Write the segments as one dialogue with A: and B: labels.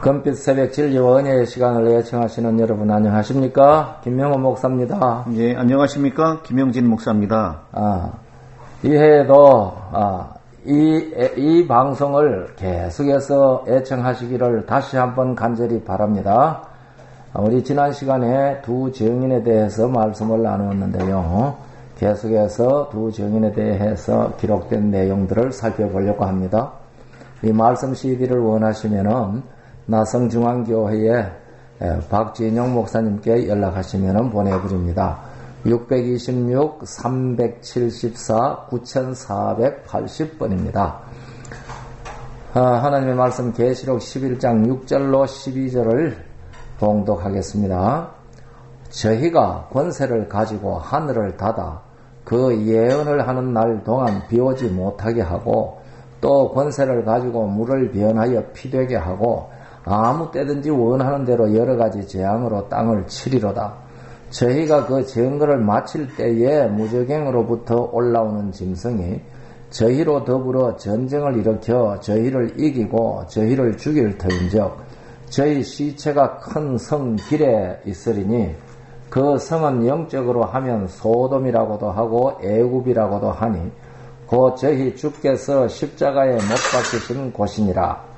A: 금빛 새벽 진리와 은혜의 시간을 예청하시는 여러분 안녕하십니까? 김명호 목사입니다.
B: 예, 안녕하십니까? 김영진 목사입니다.
A: 이해에도 이 방송을 계속해서 애청하시기를 다시 한번 간절히 바랍니다. 우리 지난 시간에 두 증인에 대해서 말씀을 나누었는데요. 계속해서 두 증인에 대해서 기록된 내용들을 살펴보려고 합니다. 이 말씀 CD를 원하시면은 나성중앙교회에 박진영 목사님께 연락하시면 보내드립니다. 626-374-9480번입니다. 하나님의 말씀 계시록 11장 6절로 12절을 봉독하겠습니다. 저희가 권세를 가지고 하늘을 닫아 그 예언을 하는 날 동안 비오지 못하게 하고 또 권세를 가지고 물을 변하여 피되게 하고 아무 때든지 원하는 대로 여러 가지 재앙으로 땅을 치리로다. 저희가 그 증거를 마칠 때에 무저갱으로부터 올라오는 짐승이 저희로 더불어 전쟁을 일으켜 저희를 이기고 저희를 죽일 터인즉 저희 시체가 큰 성 길에 있으리니 그 성은 영적으로 하면 소돔이라고도 하고 애굽이라고도 하니 곧 저희 주께서 십자가에 못 박히신 곳이니라.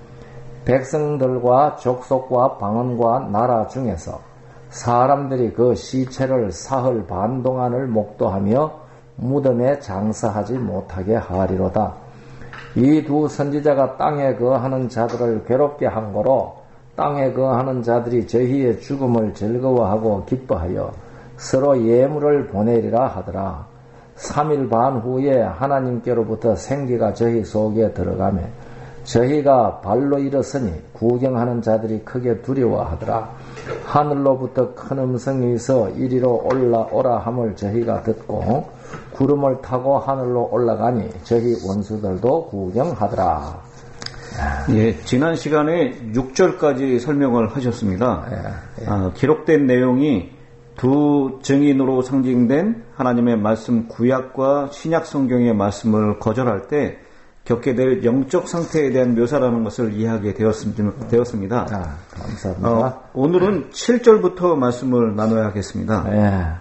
A: 백성들과 족속과 방언과 나라 중에서 사람들이 그 시체를 사흘 반 동안을 목도하며 무덤에 장사하지 못하게 하리로다. 이 두 선지자가 땅에 거하는 자들을 괴롭게 한 거로 땅에 거하는 자들이 저희의 죽음을 즐거워하고 기뻐하여 서로 예물을 보내리라 하더라. 3일 반 후에 하나님께로부터 생기가 저희 속에 들어가매 저희가 발로 일어서니 구경하는 자들이 크게 두려워하더라. 하늘로부터 큰 음성이 있어 이리로 올라오라 함을 저희가 듣고 구름을 타고 하늘로 올라가니 저희 원수들도 구경하더라.
B: 예, 지난 시간에 6절까지 설명을 하셨습니다. 기록된 내용이 두 증인으로 상징된 하나님의 말씀 구약과 신약 성경의 말씀을 거절할 때 겪게 될 영적 상태에 대한 묘사라는 것을 이해하게 되었습니다.
A: 감사합니다.
B: 오늘은 7절부터 말씀을 나눠야 하겠습니다.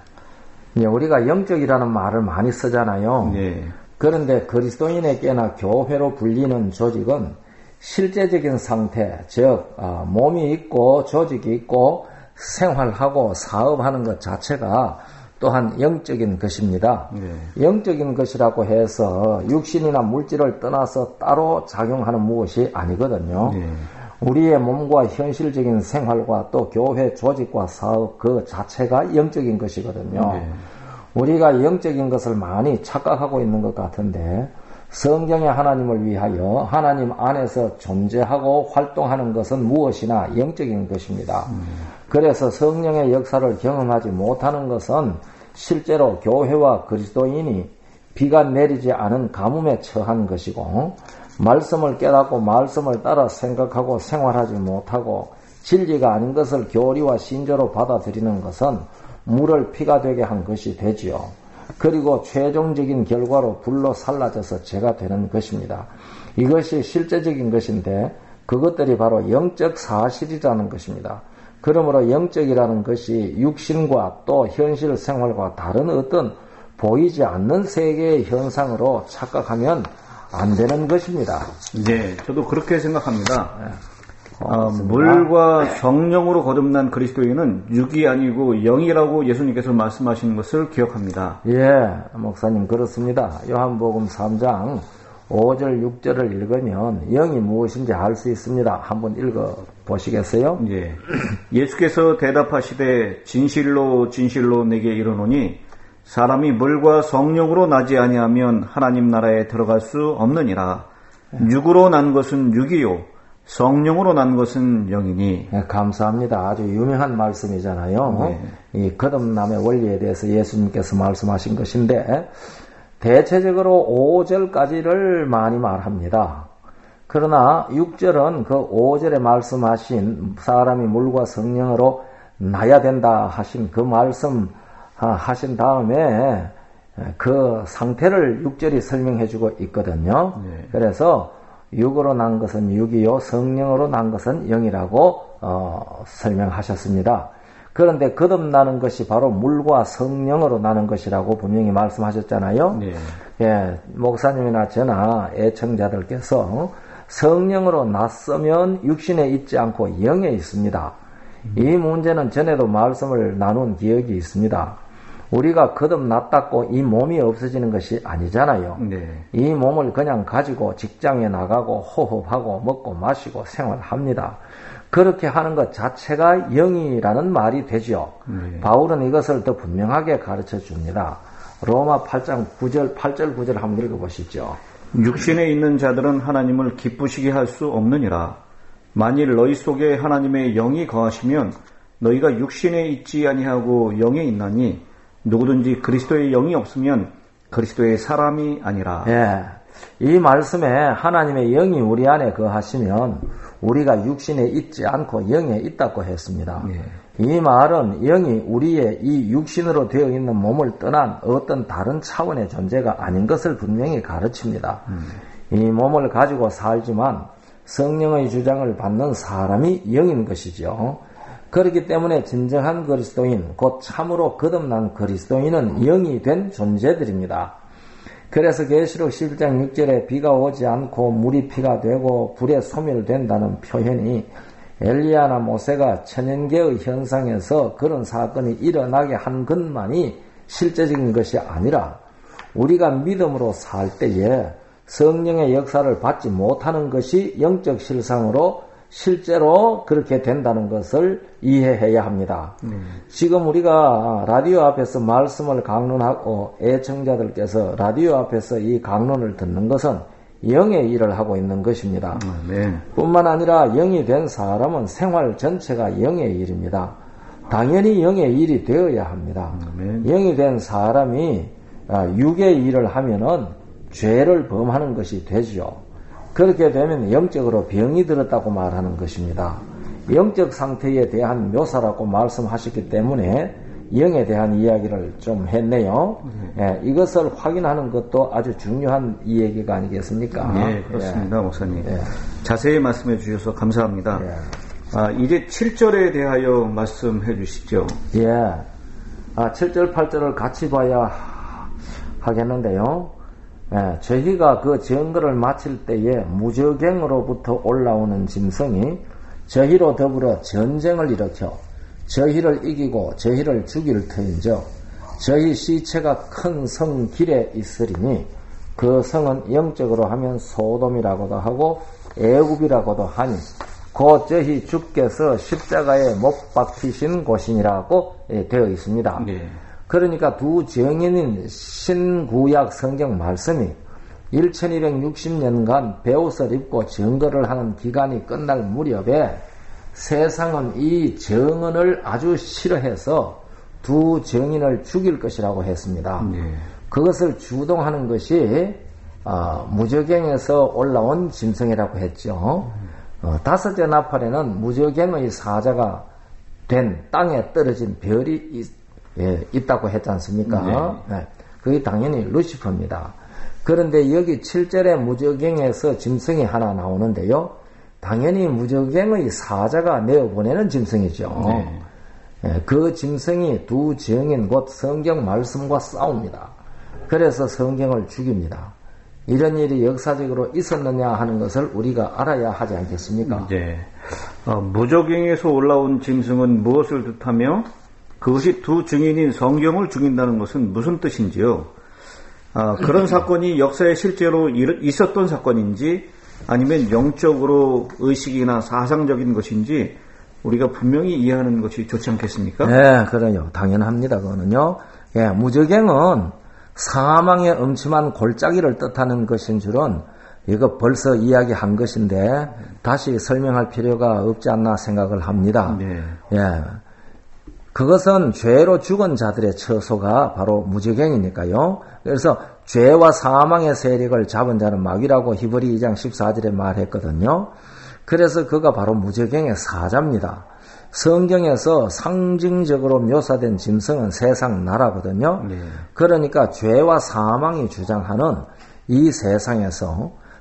A: 우리가 영적이라는 말을 많이 쓰잖아요. 그런데 그리스도인에게나 교회로 불리는 조직은 실제적인 상태, 즉 몸이 있고 조직이 있고 생활하고 사업하는 것 자체가 또한 영적인 것입니다. 영적인 것이라고 해서 육신이나 물질을 떠나서 따로 작용하는 무엇이 아니거든요. 우리의 몸과 현실적인 생활과 또 교회 조직과 사업 그 자체가 영적인 것이거든요. 우리가 영적인 것을 많이 착각하고 있는 것 같은데 성경의 하나님을 위하여 하나님 안에서 존재하고 활동하는 것은 무엇이나 영적인 것입니다. 그래서 성령의 역사를 경험하지 못하는 것은 실제로 교회와 그리스도인이 비가 내리지 않은 가뭄에 처한 것이고 말씀을 깨닫고 말씀을 따라 생각하고 생활하지 못하고 진리가 아닌 것을 교리와 신조로 받아들이는 것은 물을 피가 되게 한 것이 되지요. 그리고 최종적인 결과로 불로 살라져서 죄가 되는 것입니다. 이것이 실제적인 것인데 그것들이 바로 영적 사실이라는 것입니다. 그러므로 영적이라는 것이 육신과 또 현실 생활과 다른 어떤 보이지 않는 세계의 현상으로 착각하면 안 되는 것입니다.
B: 네, 저도 그렇게 생각합니다. 물과 성령으로 거듭난 그리스도인은 육이 아니고 영이라고 예수님께서 말씀하신 것을 기억합니다.
A: 목사님 그렇습니다. 요한복음 3장 5절 6절을 읽으면 영이 무엇인지 알 수 있습니다. 한번 읽어 보시겠어요?
B: 예수께서 대답하시되 진실로 진실로 내게 이르노니 사람이 물과 성령으로 나지 아니하면 하나님 나라에 들어갈 수 없느니라. 육으로 난 것은 육이요 성령으로 난 것은 영이니.
A: 감사합니다. 아주 유명한 말씀이잖아요. 이 거듭남의 원리에 대해서 예수님께서 말씀하신 것인데 대체적으로 5절까지를 많이 말합니다. 그러나 6절은 그 5절에 말씀하신 사람이 물과 성령으로 나야 된다 하신 그 말씀 하신 다음에 그 상태를 6절이 설명해 주고 있거든요. 그래서 육으로 난 것은 육이요 성령으로 난 것은 영이라고 설명하셨습니다. 그런데 거듭나는 것이 바로 물과 성령으로 나는 것이라고 분명히 말씀하셨잖아요. 네. 예, 목사님이나 저나 애청자들께서 성령으로 났으면 육신에 있지 않고 영에 있습니다. 이 문제는 전에도 말씀을 나눈 기억이 있습니다. 우리가 거듭났다고 이 몸이 없어지는 것이 아니잖아요. 네. 이 몸을 그냥 가지고 직장에 나가고 호흡하고 먹고 마시고 생활합니다. 그렇게 하는 것 자체가 영이라는 말이 되죠. 네. 바울은 이것을 더 분명하게 가르쳐 줍니다. 로마 8장 9절, 8절 9절 한번 읽어보시죠.
B: 육신에 있는 자들은 하나님을 기쁘시게 할 수 없느니라. 만일 너희 속에 하나님의 영이 거하시면 너희가 육신에 있지 아니하고 영에 있나니 누구든지 그리스도의 영이 없으면 그리스도의 사람이 아니라.
A: 예, 이 말씀에 하나님의 영이 우리 안에 거하시면 우리가 육신에 있지 않고 영에 있다고 했습니다. 예. 이 말은 영이 우리의 이 육신으로 되어 있는 몸을 떠난 어떤 다른 차원의 존재가 아닌 것을 분명히 가르칩니다. 이 몸을 가지고 살지만 성령의 주장을 받는 사람이 영인 것이죠. 그렇기 때문에 진정한 그리스도인, 곧 참으로 거듭난 그리스도인은 영이 된 존재들입니다. 그래서 계시록 11장 6절에 비가 오지 않고 물이 피가 되고 불에 소멸된다는 표현이 엘리야나 모세가 천연계의 현상에서 그런 사건이 일어나게 한 것만이 실제적인 것이 아니라 우리가 믿음으로 살 때에 성령의 역사를 받지 못하는 것이 영적 실상으로 실제로 그렇게 된다는 것을 이해해야 합니다. 지금 우리가 라디오 앞에서 말씀을 강론하고 애청자들께서 라디오 앞에서 이 강론을 듣는 것은 영의 일을 하고 있는 것입니다. 뿐만 아니라 영이 된 사람은 생활 전체가 영의 일입니다. 당연히 영의 일이 되어야 합니다. 영이 된 사람이 육의 일을 하면은 죄를 범하는 것이 되죠. 그렇게 되면 영적으로 병이 들었다고 말하는 것입니다. 영적 상태에 대한 묘사라고 말씀하셨기 때문에 영에 대한 이야기를 좀 했네요. 예, 이것을 확인하는 것도 아주 중요한 이야기가 아니겠습니까?
B: 네, 그렇습니다, 목사님. 예. 자세히 말씀해 주셔서 감사합니다. 예. 이제 7절에 대하여 말씀해 주시죠.
A: 예. 7절, 8절을 같이 봐야 하겠는데요. 예, 저희가 그 증거를 마칠 때에 무저갱으로부터 올라오는 짐승이 저희로 더불어 전쟁을 일으켜 저희를 이기고 저희를 죽일 터인즉 저희 시체가 큰 성 길에 있으리니 그 성은 영적으로 하면 소돔이라고도 하고 애굽이라고도 하니 곧 저희 주께서 십자가에 못 박히신 곳이니라고 되어 있습니다. 네. 그러니까 두 정인인 신구약 성경 말씀이 1260년간 베옷을 입고 증거를 하는 기간이 끝날 무렵에 세상은 이 정언을 아주 싫어해서 두 정인을 죽일 것이라고 했습니다. 네. 그것을 주동하는 것이 무저갱에서 올라온 짐승이라고 했죠. 다섯째 나팔에는 무저갱의 사자가 된 땅에 떨어진 별이 있다고 했지 않습니까? 네. 네. 그게 당연히 루시퍼입니다. 그런데 여기 7절에 무저갱에서 짐승이 하나 나오는데요. 당연히 무저갱의 사자가 내어보내는 짐승이죠. 네. 네. 그 짐승이 두 정인 곧 성경 말씀과 싸웁니다. 그래서 성경을 죽입니다. 이런 일이 역사적으로 있었느냐 하는 것을 우리가 알아야 하지 않겠습니까?
B: 네. 무저갱에서 올라온 짐승은 무엇을 뜻하며 그것이 두 증인인 성경을 죽인다는 것은 무슨 뜻인지요? 그런 사건이 역사에 실제로 있었던 사건인지 아니면 영적으로 의식이나 사상적인 것인지 우리가 분명히 이해하는 것이 좋지 않겠습니까?
A: 네, 그래요. 당연합니다. 그거는요. 예, 무저갱은 사망의 음침한 골짜기를 뜻하는 것인 줄은 이거 벌써 이야기한 것인데 다시 설명할 필요가 없지 않나 생각을 합니다. 네. 예. 그것은 죄로 죽은 자들의 처소가 바로 무저갱이니까요. 그래서 죄와 사망의 세력을 잡은 자는 마귀라고 히브리 2장 14절에 말했거든요. 그래서 그가 바로 무저갱의 사자입니다. 성경에서 상징적으로 묘사된 짐승은 세상 나라거든요. 네. 그러니까 죄와 사망이 주장하는 이 세상에서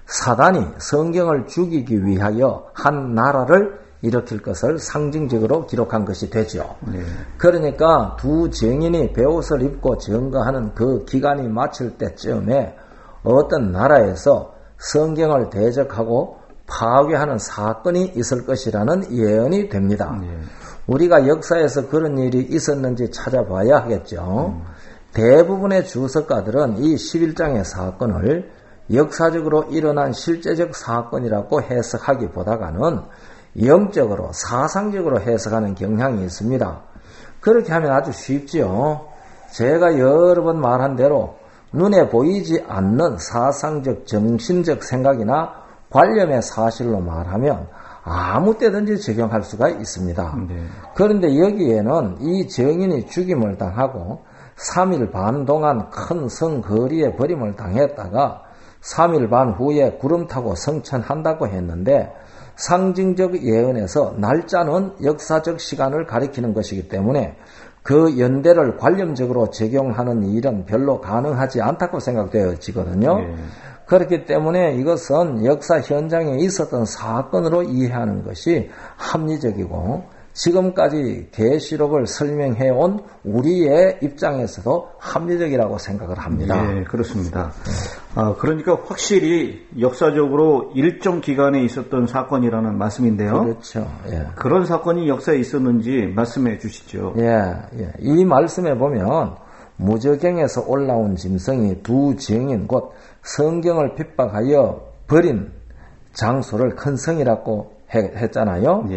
A: 사단이 성경을 죽이기 위하여 한 나라를 일으킬 것을 상징적으로 기록한 것이 되죠. 그러니까 두 증인이 베옷을 입고 증거하는 그 기간이 마칠 때쯤에 어떤 나라에서 성경을 대적하고 파괴하는 사건이 있을 것이라는 예언이 됩니다. 우리가 역사에서 그런 일이 있었는지 찾아봐야 하겠죠. 대부분의 주석가들은 이 11장의 사건을 역사적으로 일어난 실제적 사건이라고 해석하기보다는 영적으로 사상적으로 해석하는 경향이 있습니다. 그렇게 하면 아주 쉽지요. 제가 여러 번 말한 대로 눈에 보이지 않는 사상적 정신적 생각이나 관념의 사실로 말하면 아무 때든지 적용할 수가 있습니다. 그런데 여기에는 이 증인이 죽임을 당하고 3일 반 동안 큰 성 거리에 버림을 당했다가 3일 반 후에 구름 타고 성천한다고 했는데 상징적 예언에서 날짜는 역사적 시간을 가리키는 것이기 때문에 그 연대를 관념적으로 적용하는 일은 별로 가능하지 않다고 생각되어지거든요. 그렇기 때문에 이것은 역사 현장에 있었던 사건으로 이해하는 것이 합리적이고 지금까지 계시록을 설명해온 우리의 입장에서도 합리적이라고 생각을 합니다.
B: 네, 그렇습니다. 그러니까 확실히 역사적으로 일정 기간에 있었던 사건이라는 말씀인데요.
A: 그렇죠. 예.
B: 그런 사건이 역사에 있었는지 말씀해 주시죠.
A: 이 말씀에 보면 무저경에서 올라온 짐승이 두 증인 곧 성경을 핍박하여 버린 장소를 큰 성이라고 했잖아요.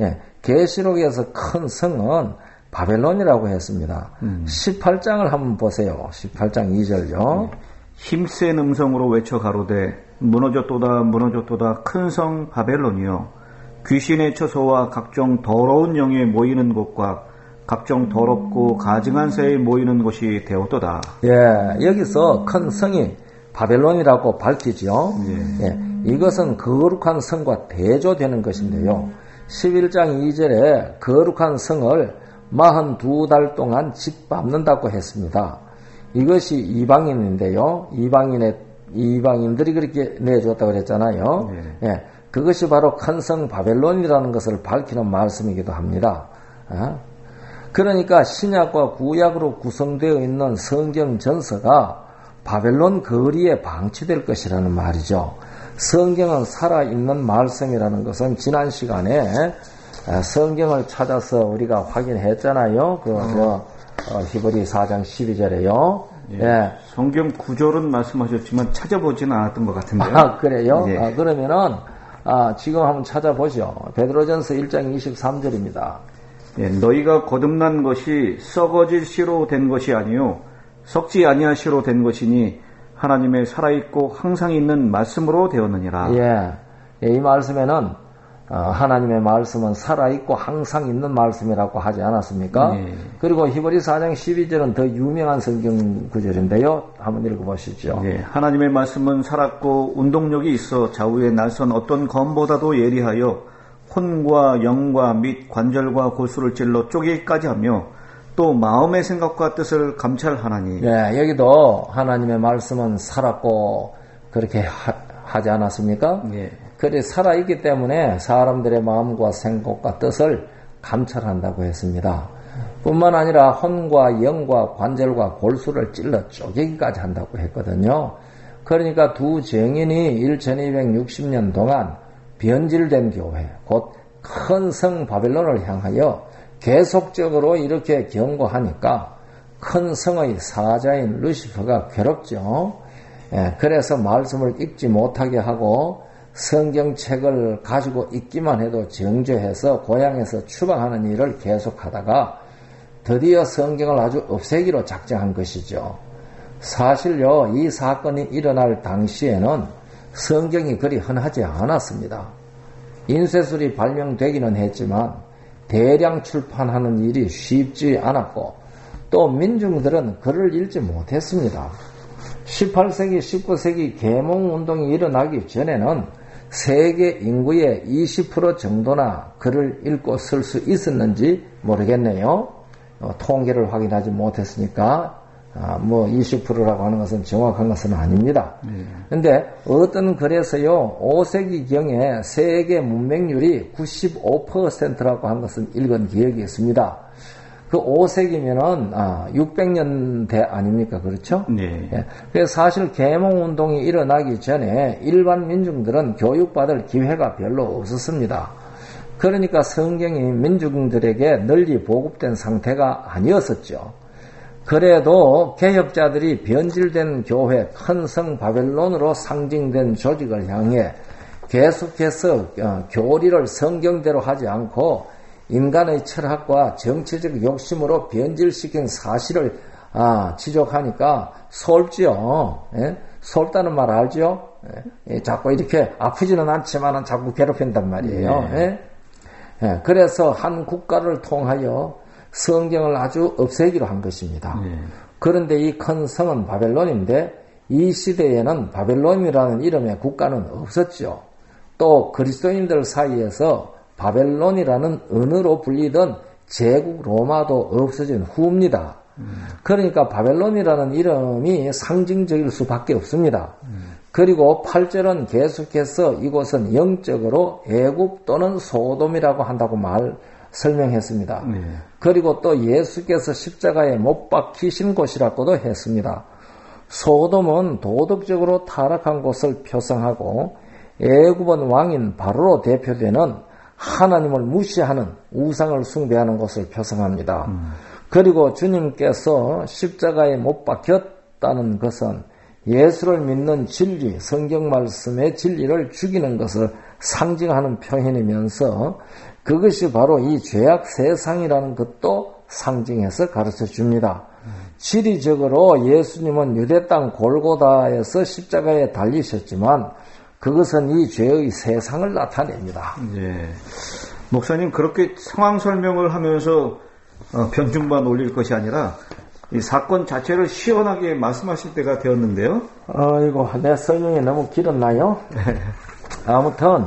A: 계시록에서 큰 성은 바벨론이라고 했습니다. 18장을 한번 보세요. 18장 2절요.
B: 힘센 음성으로 외쳐 가로되 무너졌도다 무너졌도다 큰 성 바벨론이요 귀신의 처소와 각종 더러운 영에 모이는 곳과 각종 더럽고 가증한 새에 모이는 곳이 되었도다.
A: 여기서 큰 성이 바벨론이라고 밝히죠. 이것은 거룩한 성과 대조되는 것인데요. 11장 2절에 거룩한 성을 42달 동안 짓밟는다고 했습니다. 이것이 이방인인데요. 이방인들이 그렇게 내줬다고 그랬잖아요. 그것이 바로 큰 성 바벨론이라는 것을 밝히는 말씀이기도 합니다. 그러니까 신약과 구약으로 구성되어 있는 성경 전서가 바벨론 거리에 방치될 것이라는 말이죠. 성경은 살아있는 말씀이라는 것은 지난 시간에 성경을 찾아서 우리가 확인했잖아요. 히브리 4장 12절에요.
B: 성경 구절은 말씀하셨지만 찾아보지는 않았던 것 같은데요.
A: 그래요? 그러면은 지금 한번 찾아보죠. 베드로전서 1장 23절입니다.
B: 너희가 거듭난 것이 썩어질 씨로 된 것이 아니요 썩지 아니할 씨로 된 것이니 하나님의 살아있고 항상 있는 말씀으로 되었느니라.
A: 이 말씀에는 하나님의 말씀은 살아있고 항상 있는 말씀이라고 하지 않았습니까? 그리고 히브리 4장 12절은 더 유명한 성경 구절인데요. 한번 읽어보시죠.
B: 하나님의 말씀은 살았고 운동력이 있어 좌우에 날선 어떤 검보다도 예리하여 혼과 영과 및 관절과 골수를 찔러 쪼개기까지 하며 또 마음의 생각과 뜻을 감찰하나니.
A: 여기도 하나님의 말씀은 살았고 그렇게 하지 않았습니까? 그래 살아있기 때문에 사람들의 마음과 생각과 뜻을 감찰한다고 했습니다. 뿐만 아니라 혼과 영과 관절과 골수를 찔러 쪼개기까지 한다고 했거든요. 그러니까 두 증인이 1260년 동안 변질된 교회, 곧 큰 성 바벨론을 향하여 계속적으로 이렇게 경고하니까 큰 성의 사자인 루시퍼가 괴롭죠. 그래서 말씀을 읽지 못하게 하고 성경책을 가지고 읽기만 해도 정죄해서 고향에서 추방하는 일을 계속하다가 드디어 성경을 아주 없애기로 작정한 것이죠. 사실요, 이 사건이 일어날 당시에는 성경이 그리 흔하지 않았습니다. 인쇄술이 발명되기는 했지만 대량 출판하는 일이 쉽지 않았고 또 민중들은 글을 읽지 못했습니다. 18세기, 19세기 계몽운동이 일어나기 전에는 세계 인구의 20% 정도나 글을 읽고 쓸 수 있었는지 모르겠네요. 통계를 확인하지 못했으니까 뭐 20%라고 하는 것은 정확한 것은 아닙니다. 근데 어떤 글에서요, 5세기경에 세계 문맹률이 95%라고 한 것은 읽은 기억이 있습니다. 그 5세기면은 600년대 아닙니까? 그렇죠?
B: 네.
A: 예. 그래서 사실 계몽운동이 일어나기 전에 일반 민중들은 교육받을 기회가 별로 없었습니다. 그러니까 성경이 민중들에게 널리 보급된 상태가 아니었었죠. 그래도 개혁자들이 변질된 교회, 큰 성 바벨론으로 상징된 조직을 향해 계속해서 교리를 성경대로 하지 않고 인간의 철학과 정치적 욕심으로 변질시킨 사실을 지적하니까 솔지요. 예? 솔다는 말 알죠? 예? 자꾸 이렇게 아프지는 않지만 자꾸 괴롭힌단 말이에요. 예? 예, 그래서 한 국가를 통하여 성경을 아주 없애기로 한 것입니다. 그런데 이 큰 성은 바벨론인데 이 시대에는 바벨론이라는 이름의 국가는 없었죠. 또 그리스도인들 사이에서 바벨론이라는 언어로 불리던 제국 로마도 없어진 후입니다. 그러니까 바벨론이라는 이름이 상징적일 수밖에 없습니다. 그리고 8절은 계속해서 이곳은 영적으로 애굽 또는 소돔이라고 한다고 설명했습니다. 그리고 또 예수께서 십자가에 못 박히신 곳이라고도 했습니다. 소돔은 도덕적으로 타락한 곳을 표상하고 애굽은 왕인 바로로 대표되는 하나님을 무시하는 우상을 숭배하는 것을 표상합니다. 그리고 주님께서 십자가에 못 박혔다는 것은 예수를 믿는 진리, 성경 말씀의 진리를 죽이는 것을 상징하는 표현이면서 그것이 바로 이 죄악 세상이라는 것도 상징해서 가르쳐 줍니다. 지리적으로 예수님은 유대 땅 골고다에서 십자가에 달리셨지만 그것은 이 죄의 세상을 나타냅니다.
B: 네. 목사님 그렇게 상황 설명을 하면서 변증만 올릴 것이 아니라 이 사건 자체를 시원하게 말씀하실 때가 되었는데요.
A: 이거 내 설명이 너무 길었나요? 아무튼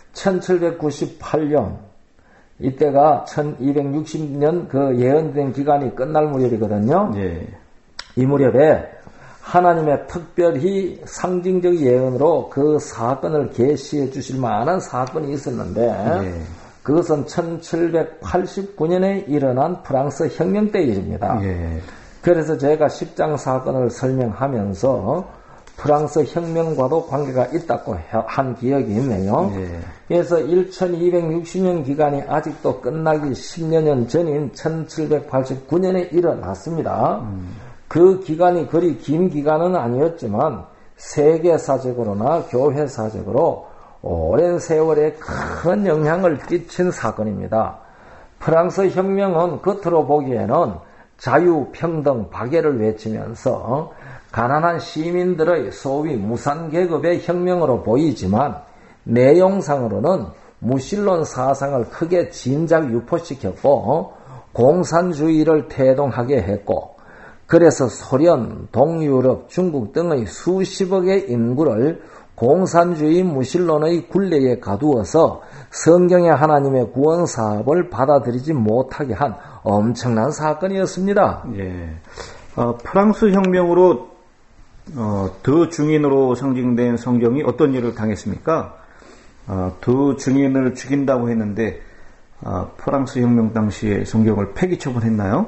A: 1798년 이때가 1260년 그 예언된 기간이 끝날 무렵이거든요.
B: 네.
A: 이 무렵에 하나님의 특별히 상징적 예언으로 그 사건을 계시해 주실 만한 사건이 있었는데 그것은 1789년에 일어난 프랑스 혁명 때 일입니다. 그래서 제가 십장 사건을 설명하면서 프랑스 혁명과도 관계가 있다고 한 기억이 있네요. 그래서 1260년 기간이 아직도 끝나기 10년 전인 1789년에 일어났습니다. 그 기간이 그리 긴 기간은 아니었지만 세계사적으로나 교회사적으로 오랜 세월에 큰 영향을 끼친 사건입니다. 프랑스 혁명은 겉으로 보기에는 자유, 평등, 박애를 외치면서 가난한 시민들의 소위 무산계급의 혁명으로 보이지만 내용상으로는 무신론 사상을 크게 진작 유포시켰고 공산주의를 태동하게 했고 그래서 소련, 동유럽, 중국 등의 수십억의 인구를 공산주의 무신론의 굴레에 가두어서 성경의 하나님의 구원 사업을 받아들이지 못하게 한 엄청난 사건이었습니다.
B: 프랑스 혁명으로 두 증인으로 상징된 성경이 어떤 일을 당했습니까? 두 증인을 죽인다고 했는데 프랑스 혁명 당시에 성경을 폐기 처분했나요?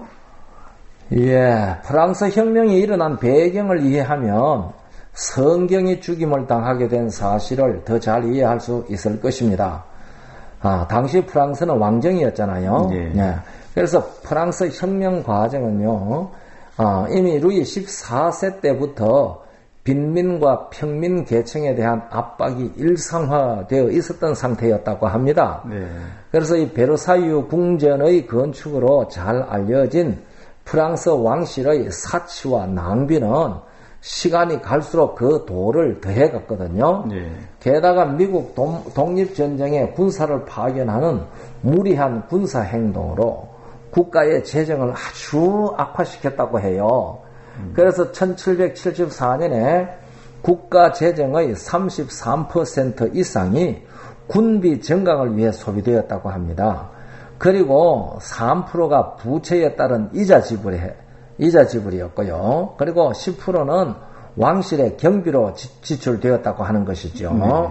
A: 프랑스 혁명이 일어난 배경을 이해하면 성경이 죽임을 당하게 된 사실을 더 잘 이해할 수 있을 것입니다. 당시 프랑스는 왕정이었잖아요. 그래서 프랑스 혁명 과정은요, 이미 루이 14세 때부터 빈민과 평민 계층에 대한 압박이 일상화되어 있었던 상태였다고 합니다. 그래서 이 베르사유 궁전의 건축으로 잘 알려진 프랑스 왕실의 사치와 낭비는 시간이 갈수록 그 도를 더해갔거든요. 게다가 미국 독립전쟁에 군사를 파견하는 무리한 군사행동으로 국가의 재정을 아주 악화시켰다고 해요. 그래서 1774년에 국가 재정의 33% 이상이 군비 증강을 위해 소비되었다고 합니다. 그리고 3%가 부채에 따른 이자 지불에 이자 지불이었고요. 그리고 10%는 왕실의 경비로 지출되었다고 하는 것이죠.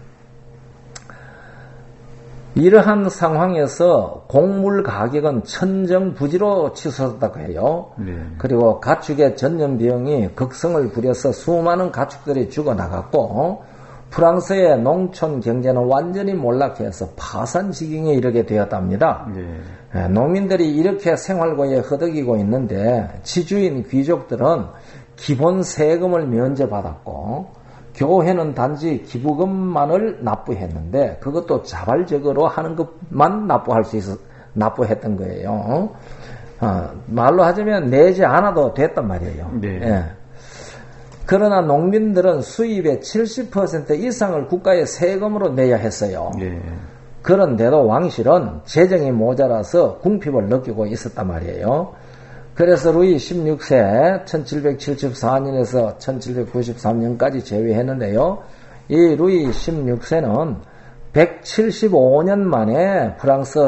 A: 이러한 상황에서 곡물 가격은 천정부지로 치솟았다고 해요. 그리고 가축의 전염병이 극성을 부려서 수많은 가축들이 죽어나갔고 프랑스의 농촌 경제는 완전히 몰락해서 파산 지경에 이르게 되었답니다. 농민들이 이렇게 생활고에 허덕이고 있는데 지주인 귀족들은 기본 세금을 면제받았고 교회는 단지 기부금만을 납부했는데 그것도 자발적으로 하는 것만 납부했던 거예요. 말로 하자면 내지 않아도 됐단 말이에요. 예. 그러나 농민들은 수입의 70% 이상을 국가에 세금으로 내야 했어요. 그런데도 왕실은 재정이 모자라서 궁핍을 느끼고 있었단 말이에요. 그래서 루이 16세 1774년에서 1793년까지 재위했는데요. 이 루이 16세는 175년 만에 프랑스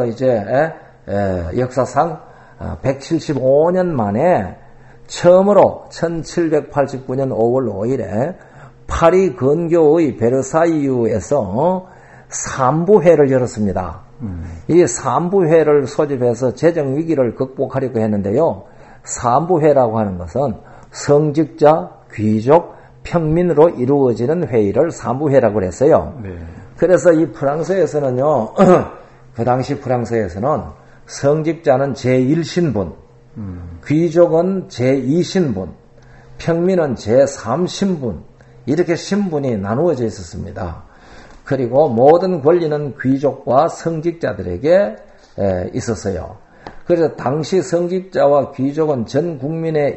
A: 역사상 175년 만에 처음으로 1789년 5월 5일에 파리 근교의 베르사유에서 삼부회를 열었습니다. 이 삼부회를 소집해서 재정 위기를 극복하려고 했는데요. 삼부회라고 하는 것은 성직자, 귀족, 평민으로 이루어지는 회의를 삼부회라고 했어요. 그래서 이 프랑스에서는요, 그 당시 프랑스에서는 성직자는 제1신분, 귀족은 제2신분, 평민은 제3신분, 이렇게 신분이 나누어져 있었습니다. 그리고 모든 권리는 귀족과 성직자들에게 있었어요. 그래서 당시 성직자와 귀족은 전 국민의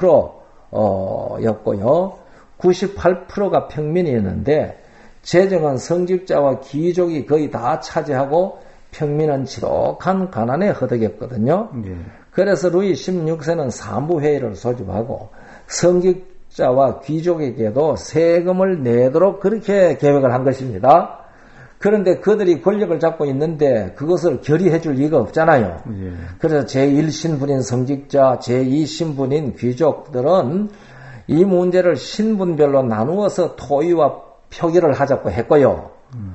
A: 2%였고요. 98%가 평민이었는데 재정은 성직자와 귀족이 거의 다 차지하고 평민은 지독한 가난에 허덕였거든요. 그래서 루이 16세는 삼부회의를 소집하고 성직자와 귀족에게도 세금을 내도록 그렇게 계획을 한 것입니다. 그런데 그들이 권력을 잡고 있는데 그것을 결의해 줄 리가 없잖아요. 그래서 제1신분인 성직자, 제2신분인 귀족들은 이 문제를 신분별로 나누어서 토의와 표기를 하자고 했고요.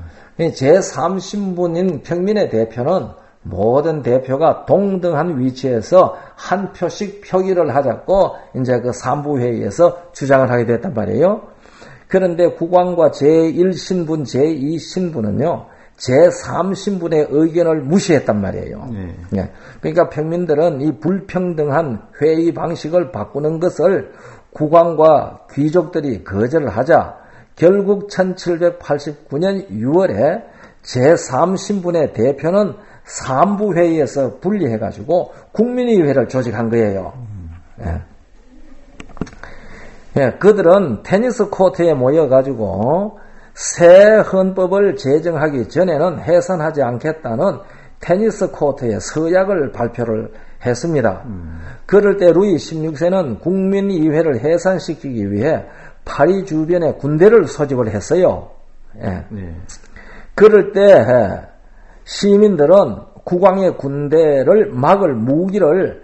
A: 제3신분인 평민의 대표는 모든 대표가 동등한 위치에서 한 표씩 표기를 하자고 이제 그 삼부회의에서 주장을 하게 됐단 말이에요. 그런데 국왕과 제1신분, 제2신분은요, 제3신분의 의견을 무시했단 말이에요. 그러니까 평민들은 이 불평등한 회의 방식을 바꾸는 것을 국왕과 귀족들이 거절을 하자 결국 1789년 6월에 제3신분의 대표는 삼부회의에서 분리해가지고 국민의회를 조직한 거예요. 그들은 테니스 코트에 모여가지고 새 헌법을 제정하기 전에는 해산하지 않겠다는 테니스 코트의 서약을 발표를 했습니다. 그럴 때 루이 16세는 국민의회를 해산시키기 위해 파리 주변에 군대를 소집을 했어요. 그럴 때 시민들은 국왕의 군대를 막을 무기를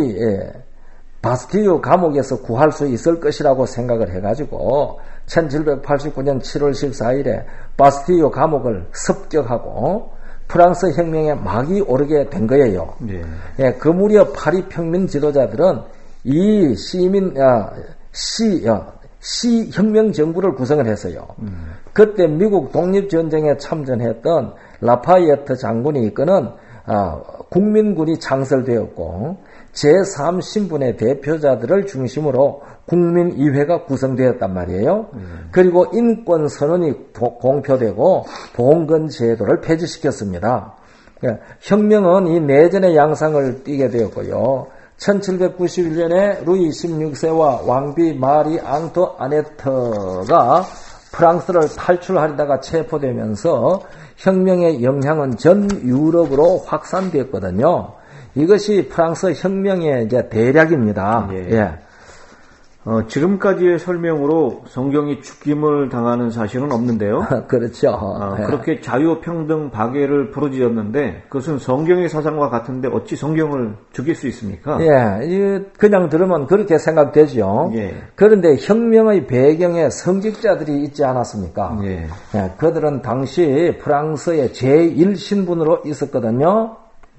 A: 바스티유 감옥에서 구할 수 있을 것이라고 생각을 해가지고 1789년 7월 14일에 바스티유 감옥을 습격하고 프랑스 혁명에 막이 오르게 된 거예요. 그 무렵 파리 평민 지도자들은 이 시혁명 정부를 구성을 했어요. 그때 미국 독립전쟁에 참전했던 라파이에트 장군이 이끄는 국민군이 창설되었고 제3신분의 대표자들을 중심으로 국민의회가 구성되었단 말이에요. 그리고 인권선언이 공표되고 봉건 제도를 폐지시켰습니다. 혁명은 이 내전의 양상을 띠게 되었고요. 1791년에 루이 16세와 왕비 마리 앙투아네트가 프랑스를 탈출하려다가 체포되면서 혁명의 영향은 전 유럽으로 확산되었거든요. 이것이 프랑스 혁명의 이제 대략입니다.
B: 지금까지의 설명으로 성경이 죽임을 당하는 사실은 없는데요.
A: 그렇죠.
B: 그렇게 자유평등 박애를 부르짖었는데 그것은 성경의 사상과 같은데 어찌 성경을 죽일 수 있습니까?
A: 예, 그냥 들으면 그렇게 생각되죠.
B: 예.
A: 그런데 혁명의 배경에 성직자들이 있지 않았습니까?
B: 예.
A: 예, 그들은 당시 프랑스의 제1신분으로 있었거든요.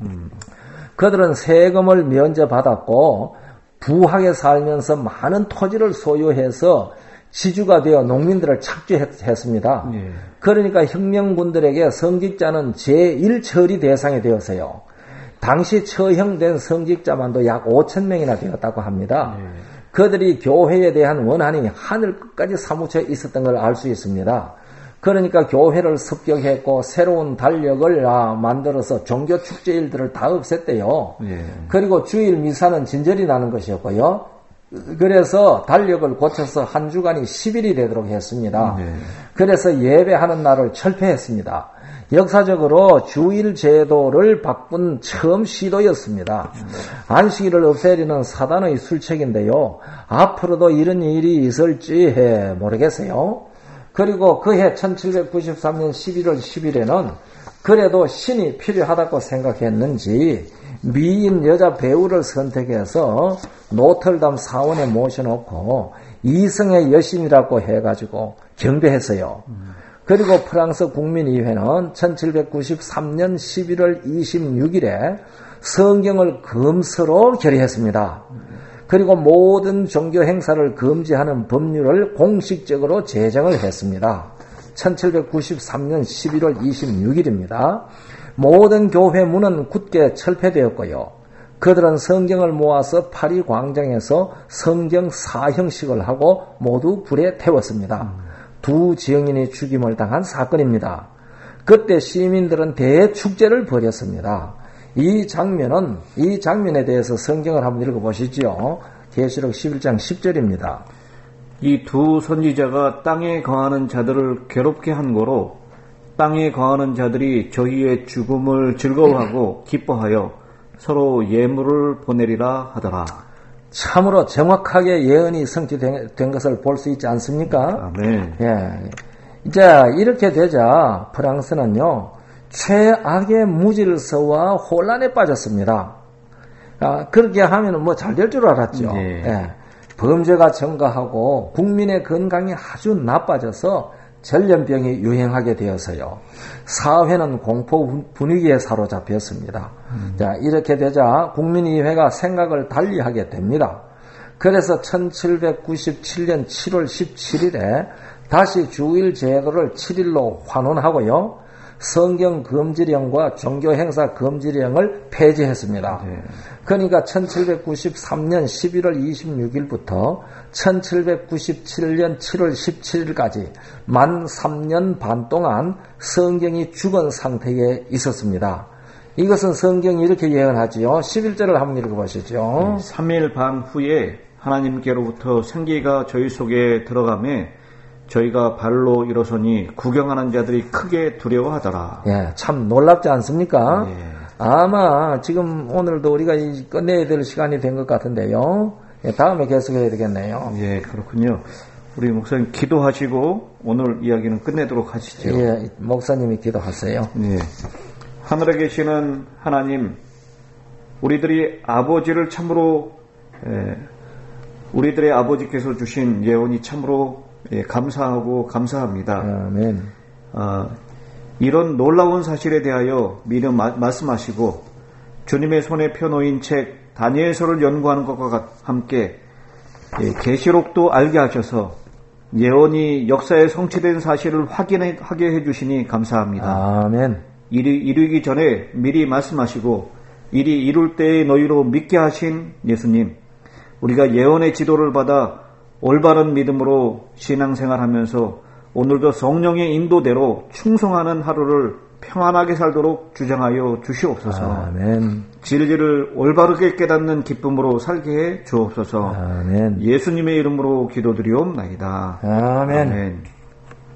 A: 그들은 세금을 면제받았고 부하게 살면서 많은 토지를 소유해서 지주가 되어 농민들을 착취했습니다.
B: 예.
A: 그러니까 혁명군들에게 성직자는 제1처리 대상이 되었어요. 당시 처형된 성직자만도 약 5,000명이나 되었다고 합니다.
B: 예.
A: 그들이 교회에 대한 원한이 하늘 끝까지 사무쳐 있었던 걸 알 수 있습니다. 그러니까 교회를 습격했고 새로운 달력을 만들어서 종교 축제일들을 다 없앴대요.
B: 예.
A: 그리고 주일 미사는 진절이 나는 것이었고요. 그래서 달력을 고쳐서 한 주간이 10일이 되도록 했습니다.
B: 예.
A: 그래서 예배하는 날을 철폐했습니다. 역사적으로 주일 제도를 바꾼 처음 시도였습니다. 안식일을 없애려는 사단의 술책인데요. 앞으로도 이런 일이 있을지 모르겠어요. 그리고 그해 1793년 11월 10일에는 그래도 신이 필요하다고 생각했는지 미인 여자 배우를 선택해서 노틀담 사원에 모셔놓고 이성의 여신이라고 해가지고 경배했어요. 그리고 프랑스 국민의회는 1793년 11월 26일에 성경을 검서로 결의했습니다. 그리고 모든 종교 행사를 금지하는 법률을 공식적으로 제정을 했습니다. 1793년 11월 26일입니다. 모든 교회 문은 굳게 철폐되었고요. 그들은 성경을 모아서 파리 광장에서 성경 사형식을 하고 모두 불에 태웠습니다. 두 증인이 죽임을 당한 사건입니다. 그때 시민들은 대축제를 벌였습니다. 이 장면에 대해서 성경을 한번 읽어보시죠. 계시록 11장 10절입니다.
B: 이 두 선지자가 땅에 거하는 자들을 괴롭게 한 거로 땅에 거하는 자들이 저희의 죽음을 즐거워하고 기뻐하여 서로 예물을 보내리라 하더라.
A: 참으로 정확하게 예언이 성취된 것을 볼 수 있지 않습니까?
B: 아멘.
A: 예. 이제 이렇게 되자 프랑스는요. 최악의 무질서와 혼란에 빠졌습니다. 그렇게 하면 뭐 잘 될 줄 알았죠.
B: 네.
A: 예. 범죄가 증가하고 국민의 건강이 아주 나빠져서 전염병이 유행하게 되어서요. 사회는 공포 분위기에 사로잡혔습니다. 자, 이렇게 되자 국민의회가 생각을 달리하게 됩니다. 그래서 1797년 7월 17일에 다시 주일 제도를 7일로 환원하고요. 성경 금지령과 종교 행사 금지령을 폐지했습니다.
B: 네.
A: 그러니까 1793년 11월 26일부터 1797년 7월 17일까지 만 3년 반 동안 성경이 죽은 상태에 있었습니다. 이것은 성경이 이렇게 예언하지요. 11절을 한번 읽어보시죠.
B: 3일 반 후에 하나님께로부터 생기가 저희 속에 들어가매 저희가 발로 일어서니 구경하는 자들이 크게 두려워하더라.
A: 예, 참 놀랍지 않습니까?
B: 예.
A: 아마 지금 오늘도 우리가 끝내야 될 시간이 된 것 같은데요. 예, 다음에 계속해야 되겠네요.
B: 예, 그렇군요. 우리 목사님 기도하시고 오늘 이야기는 끝내도록 하시죠.
A: 예, 목사님이 기도하세요.
B: 예. 하늘에 계시는 하나님, 우리들이 아버지를 참으로 우리들의 아버지께서 주신 예언이 참으로 감사하고 감사합니다.
A: 아멘.
B: 이런 놀라운 사실에 대하여 미리 말씀하시고 주님의 손에 펴놓인 책 다니엘서를 연구하는 것과 함께 계시록도 알게 하셔서 예언이 역사에 성취된 사실을 확인하게 해주시니 감사합니다.
A: 아멘.
B: 일이 이루기 전에 미리 말씀하시고 일이 이룰 때에 너희로 믿게 하신 예수님, 우리가 예언의 지도를 받아 올바른 믿음으로 신앙생활하면서 오늘도 성령의 인도대로 충성하는 하루를 평안하게 살도록 주장하여 주시옵소서.
A: 아멘.
B: 진리를 올바르게 깨닫는 기쁨으로 살게 해 주옵소서.
A: 아멘.
B: 예수님의 이름으로 기도드리옵나이다.
A: 아멘.
B: 아멘.